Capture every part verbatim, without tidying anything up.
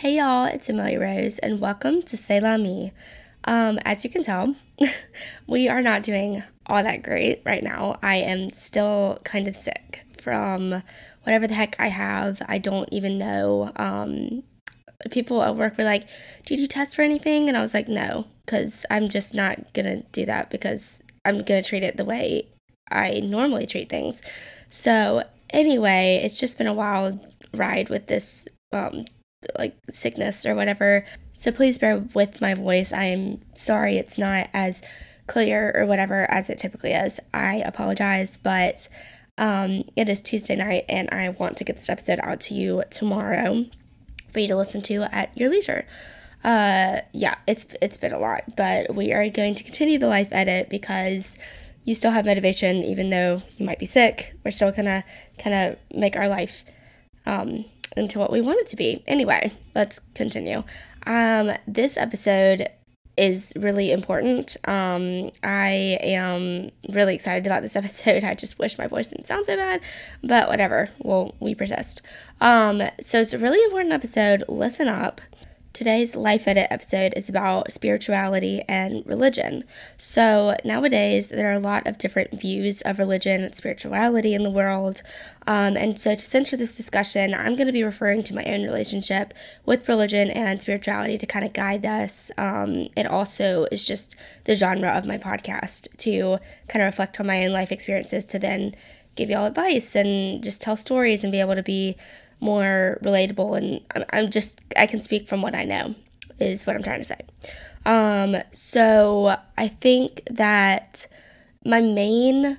Hey y'all, it's Emily Rose, and welcome to C'est La Me. Um, as you can tell, we are not doing all that great right now. I am still kind of sick from whatever the heck I have. I don't even know. Um, people at work were like, did you test for anything? And I was like, no, because I'm just not going to do that because I'm going to treat it the way I normally treat things. So anyway, it's just been a wild ride with this um, like sickness or whatever. So please bear with my voice. I'm sorry it's not as clear or whatever as it typically is. I apologize, but um, it is Tuesday night and I want to get this episode out to you tomorrow for you to listen to at your leisure. Uh, yeah, it's it's been a lot, but we are going to continue the life edit because you still have motivation even though you might be sick. We're still gonna kind of make our life um, into what we want it to be. Anyway, let's continue. Um, this episode is really important. Um, I am really excited about this episode. I just wish my voice didn't sound so bad, but whatever. Well, we persist. Um, so it's a really important episode. Listen up. Today's Life Edit episode is about spirituality and religion. So nowadays, there are a lot of different views of religion and spirituality in the world. Um, and so to center this discussion, I'm going to be referring to my own relationship with religion and spirituality to kind of guide us. Um, it also is just the genre of my podcast to kind of reflect on my own life experiences to then give y'all advice and just tell stories and be able to be more relatable, and I'm just, I can speak from what I know, is what I'm trying to say. Um, so I think that my main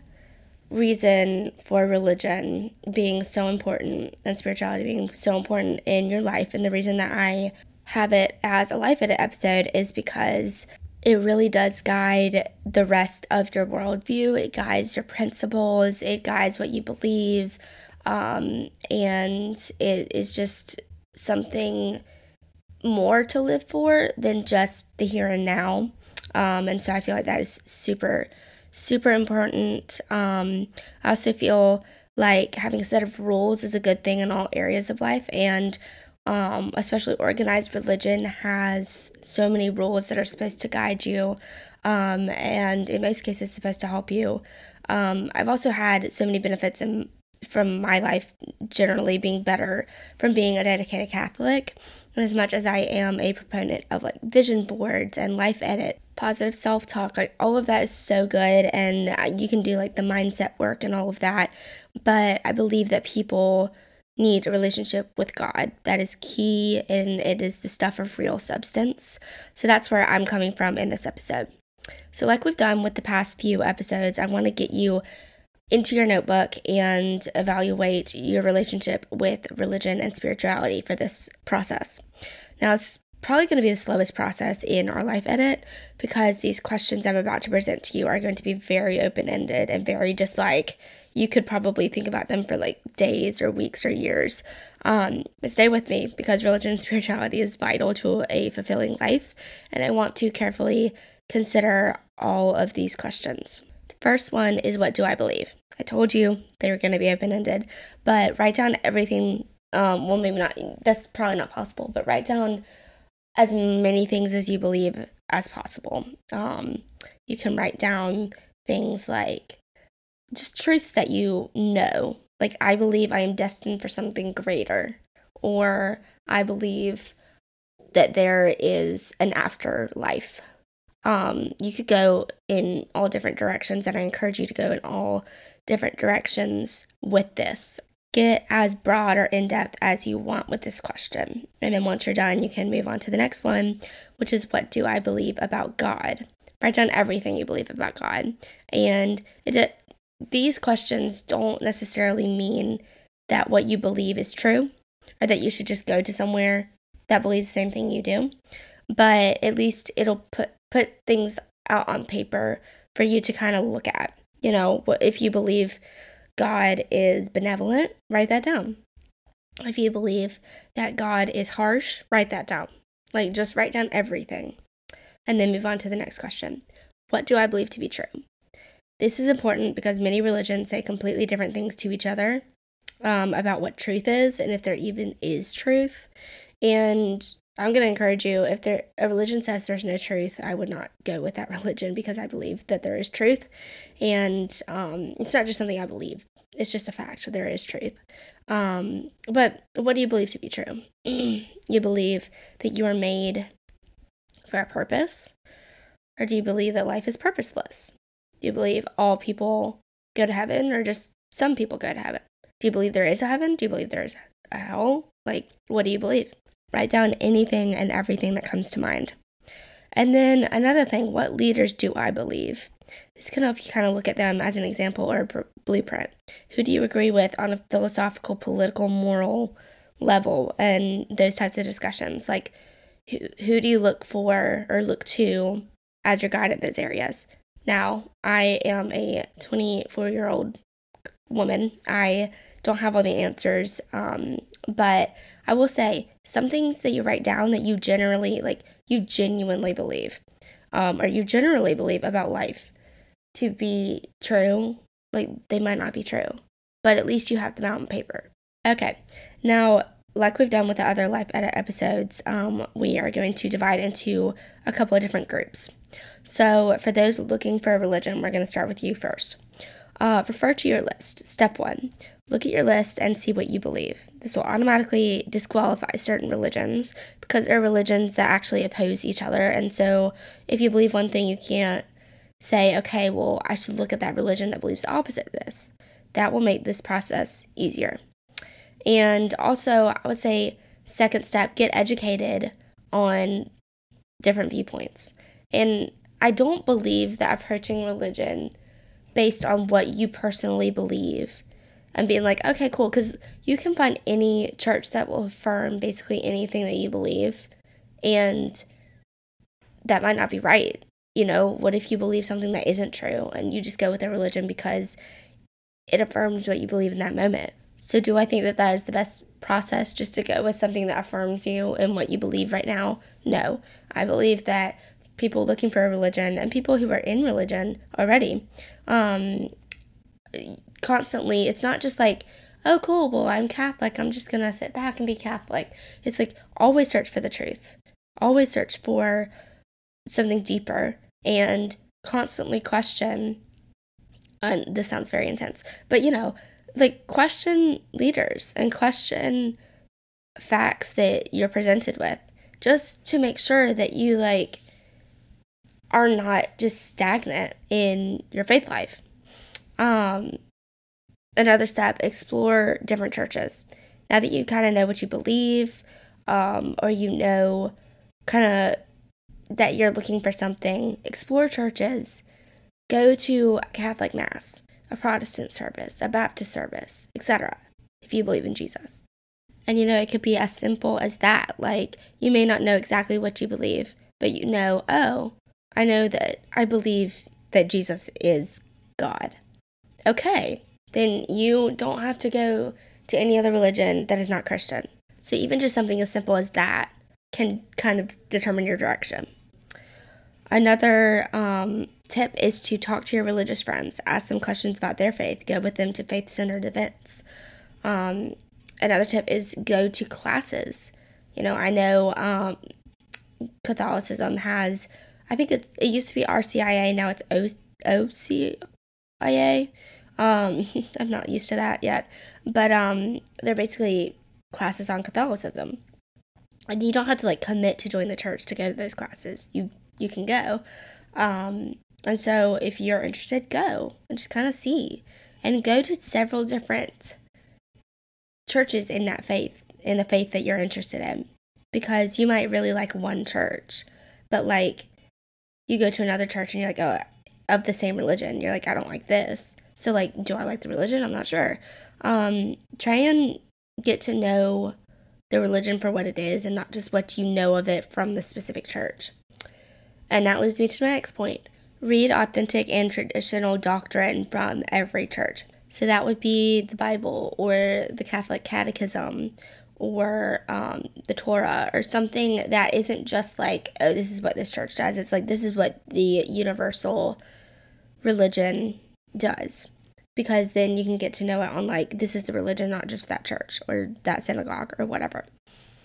reason for religion being so important and spirituality being so important in your life, and the reason that I have it as a Life Edit episode is because it really does guide the rest of your worldview. It guides your principles. It guides what you believe. Um, and it is just something more to live for than just the here and now. Um, and so I feel like that is super, super important. Um, I also feel like having a set of rules is a good thing in all areas of life. And um, especially organized religion has so many rules that are supposed to guide you. Um, and in most cases, supposed to help you. Um, I've also had so many benefits in from my life generally being better from being a dedicated Catholic. And as much as I am a proponent of like vision boards and Life Edit, positive self-talk, like all of that is so good, and you can do like the mindset work and all of that. But I believe that people need a relationship with God. That is key, and it is the stuff of real substance. So that's where I'm coming from in this episode. So like we've done with the past few episodes, I want to get you into your notebook and evaluate your relationship with religion and spirituality for this process. Now, it's probably going to be the slowest process in our Life Edit because these questions I'm about to present to you are going to be very open-ended and very just like, you could probably think about them for like days or weeks or years. Um, but stay with me because religion and spirituality is vital to a fulfilling life, and I want to carefully consider all of these questions. First one is, what do I believe? I told you they were going to be open-ended, but write down everything. Um, well, maybe not. That's probably not possible, but write down as many things as you believe as possible. Um, you can write down things like just truths that you know. Like, I believe I am destined for something greater, or I believe that there is an afterlife. Um, you could go in all different directions, and I encourage you to go in all different directions with this. Get as broad or in-depth as you want with this question. And then once you're done, you can move on to the next one, which is, what do I believe about God? Write down everything you believe about God. And it, these questions don't necessarily mean that what you believe is true, or that you should just go to somewhere that believes the same thing you do. But at least it'll put put things out on paper for you to kind of look at. You know, if you believe God is benevolent, write that down. If you believe that God is harsh, write that down. Like, just write down everything. And then move on to the next question. What do I believe to be true? This is important because many religions say completely different things to each other um, about what truth is and if there even is truth. And I'm going to encourage you, if there a religion says there's no truth, I would not go with that religion, because I believe that there is truth. And um, it's not just something I believe. It's just a fact. There is truth. Um, but what do you believe to be true? You believe that you are made for a purpose? Or do you believe that life is purposeless? Do you believe all people go to heaven, or just some people go to heaven? Do you believe there is a heaven? Do you believe there is a hell? Like, what do you believe? Write down anything and everything that comes to mind. And then another thing, what leaders do I believe? This can help you kind of look at them as an example or a br- blueprint. Who do you agree with on a philosophical, political, moral level, and those types of discussions? Like, who, who do you look for or look to as your guide in those areas? Now, I am a twenty-four-year-old woman. I don't have all the answers, um, but I will say some things that you write down that you generally, like, you genuinely believe, um, or you generally believe about life to be true, like, they might not be true, but at least you have them out on paper. Okay, now, like we've done with the other Life Edit episodes, um, we are going to divide into a couple of different groups. So for those looking for a religion, we're going to start with you first. Uh, refer to your list. Step one, look at your list and see what you believe. This will automatically disqualify certain religions, because there are religions that actually oppose each other. And so if you believe one thing, you can't say, okay, well, I should look at that religion that believes the opposite of this. That will make this process easier. And also, I would say, second step, get educated on different viewpoints. And I don't believe that approaching religion based on what you personally believe and being like, okay, cool, because you can find any church that will affirm basically anything that you believe, and that might not be right. You know, what if you believe something that isn't true and you just go with a religion because it affirms what you believe in that moment? So do I think that that is the best process, just to go with something that affirms you and what you believe right now? No. I believe that people looking for a religion and people who are in religion already, um, constantly, it's not just like, oh, cool, well, I'm Catholic, I'm just going to sit back and be Catholic. It's like, always search for the truth. Always search for something deeper, and constantly question, and this sounds very intense, but, you know, like, question leaders and question facts that you're presented with, just to make sure that you, like, are not just stagnant in your faith life. Um, another step, explore different churches. Now that you kind of know what you believe, um, or you know kind of that you're looking for something, explore churches. Go to a Catholic Mass, a Protestant service, a Baptist service, et cetera, if you believe in Jesus. And, you know, it could be as simple as that. Like, you may not know exactly what you believe, but you know, oh, I know that I believe that Jesus is God. Okay, then you don't have to go to any other religion that is not Christian. So even just something as simple as that can kind of determine your direction. Another um, tip is to talk to your religious friends. Ask them questions about their faith. Go with them to faith-centered events. Um, another tip is go to classes. You know, I know um, Catholicism has, I think it's it used to be R C I A, now it's O C I A. Um, I'm not used to that yet. But um, they're basically classes on Catholicism. And you don't have to, like, commit to join the church to go to those classes. You you can go. Um, and so if you're interested, go and just kind of see. And go to several different churches in that faith, in the faith that you're interested in. Because you might really like one church, but, like, you go to another church and you're like, oh, of the same religion. You're like, I don't like this. So, like, do I like the religion? I'm not sure. Um, try and get to know the religion for what it is and not just what you know of it from the specific church. And that leads me to my next point. Read authentic and traditional doctrine from every church. So that would be the Bible or the Catholic Catechism or um, the Torah, or something that isn't just like, oh, this is what this church does. It's like, this is what the universal religion does. Because then you can get to know it on, like, this is the religion, not just that church or that synagogue or whatever.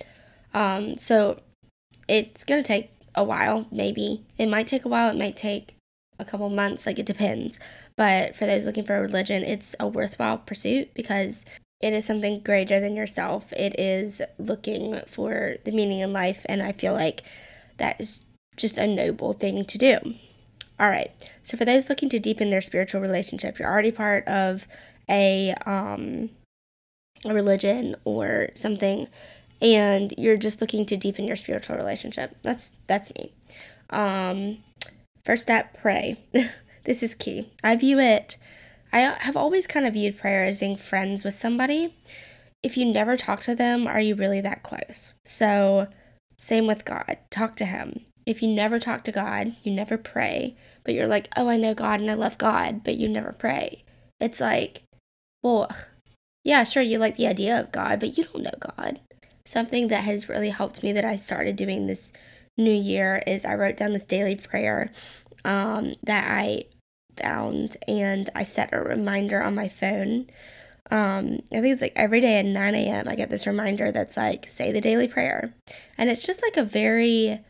Um, so it's going to take a while, maybe. It might take a while. It might take a couple months. Like, it depends. But for those looking for a religion, it's a worthwhile pursuit because it is something greater than yourself. It is looking for the meaning in life, and I feel like that is just a noble thing to do. All right. So for those looking to deepen their spiritual relationship, you're already part of a um a religion or something, and you're just looking to deepen your spiritual relationship. That's that's me. Um, first step, pray. This is key. I view it, I have always kind of viewed prayer as being friends with somebody. If you never talk to them, are you really that close? So, same with God. Talk to Him. If you never talk to God, you never pray, but you're like, oh, I know God and I love God, but you never pray. It's like, well, yeah, sure, you like the idea of God, but you don't know God. Something that has really helped me that I started doing this new year is I wrote down this daily prayer um, that I found, and I set a reminder on my phone. Um, I think it's like every day at nine a.m. I get this reminder that's like, say the daily prayer. And it's just like a very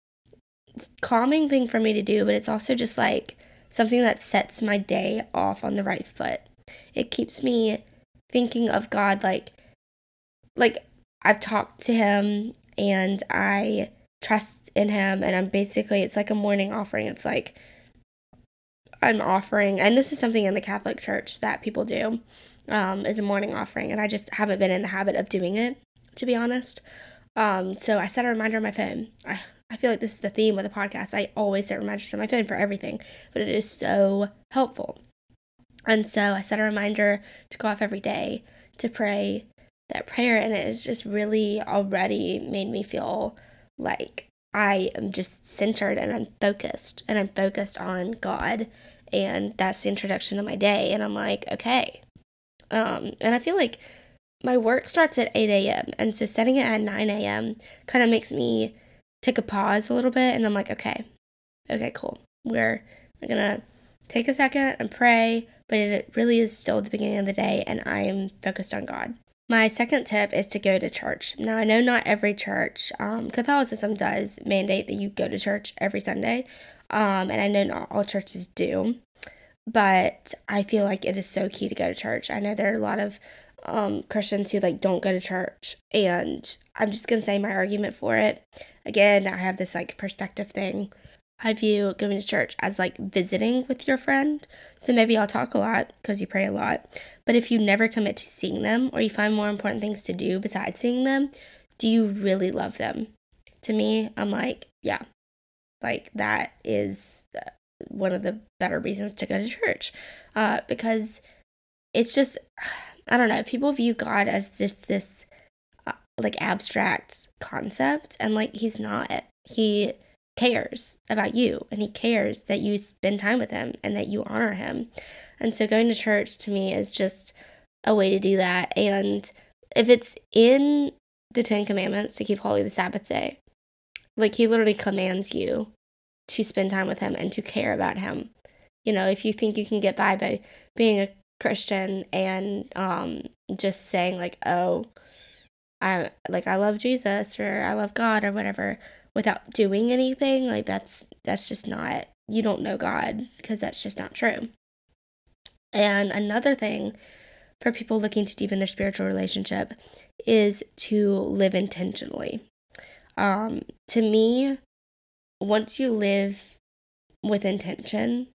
calming thing for me to do, but it's also just like something that sets my day off on the right foot. It keeps me thinking of God like, like I've talked to Him and I trust in Him, and I'm basically, it's like a morning offering. It's like I'm offering, and this is something in the Catholic Church that people do, um, is a morning offering, and I just haven't been in the habit of doing it, to be honest. Um, so I set a reminder on my phone. I, I feel like this is the theme of the podcast. I always set reminders on my phone for everything, but it is so helpful. And so I set a reminder to go off every day to pray that prayer, and it has just really already made me feel like I am just centered and I'm focused, and I'm focused on God, and that's the introduction of my day, and I'm like, okay. Um, and I feel like my work starts at eight a.m., and so setting it at nine a.m. kind of makes me take a pause a little bit, and I'm like, okay, okay, cool. We're, we're gonna take a second and pray, but it really is still the beginning of the day, and I am focused on God. My second tip is to go to church. Now, I know not every church, um, Catholicism does mandate that you go to church every Sunday, um, and I know not all churches do, but I feel like it is so key to go to church. I know there are a lot of um, Christians who, like, don't go to church, and I'm just going to say my argument for it. Again, I have this, like, perspective thing. I view going to church as like visiting with your friend. So maybe I'll talk a lot because you pray a lot. But if you never commit to seeing them, or you find more important things to do besides seeing them, do you really love them? To me, I'm like, yeah, like that is one of the better reasons to go to church. Uh, because it's just, I don't know, people view God as just this uh, like abstract concept, and like he's not. He cares about you, and he cares that you spend time with him and that you honor him. And so going to church to me is just a way to do that. And if it's in the Ten Commandments to keep holy the Sabbath day, like he literally commands you to spend time with him and to care about him. You know, if you think you can get by by being a Christian and um just saying like, oh, I like I love Jesus or I love God or whatever, without doing anything, like that's that's just not, you don't know God, because that's just not true. And another thing for people looking to deepen their spiritual relationship is to live intentionally. Um, to me, once you live with intention,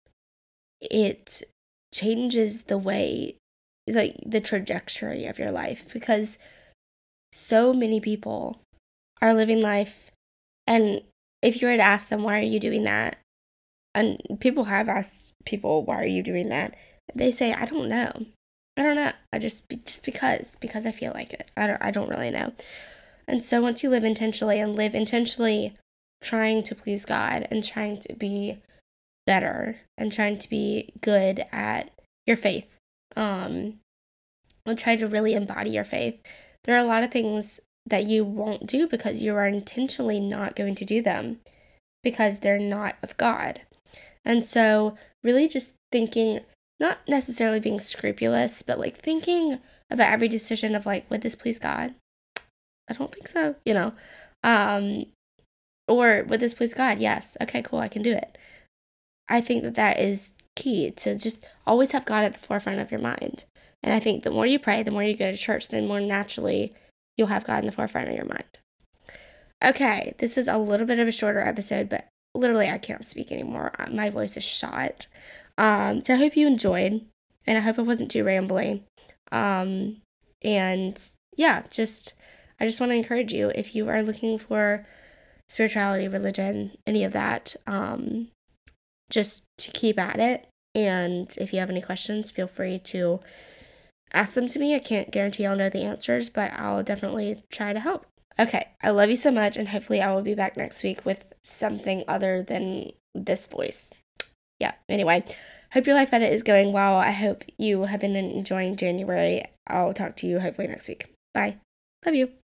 it changes the way, like the trajectory of your life, because so many people are living life. And if you were to ask them, why are you doing that? And people have asked people, why are you doing that? They say, I don't know. I don't know. I just, just because, because I feel like it. I don't, I don't really know. And so once you live intentionally and live intentionally trying to please God and trying to be better and trying to be good at your faith, um, and try to really embody your faith, there are a lot of things that you won't do because you are intentionally not going to do them because they're not of God. And so really just thinking, not necessarily being scrupulous, but like thinking about every decision of like, would this please God? I don't think so, you know. Um, or would this please God? Yes. Okay, cool. I can do it. I think that that is key, to just always have God at the forefront of your mind. And I think the more you pray, the more you go to church, then more naturally you'll have God in the forefront of your mind. Okay, this is a little bit of a shorter episode, but literally I can't speak anymore. My voice is shot. Um, so I hope you enjoyed, and I hope it wasn't too rambling. Um, and yeah, just I just want to encourage you, if you are looking for spirituality, religion, any of that, um, just to keep at it. And if you have any questions, feel free to ask them to me. I can't guarantee I'll know the answers, but I'll definitely try to help. Okay, I love you so much, and hopefully I will be back next week with something other than this voice. Yeah, anyway, hope your life edit is going well. I hope you have been enjoying January. I'll talk to you hopefully next week. Bye. Love you.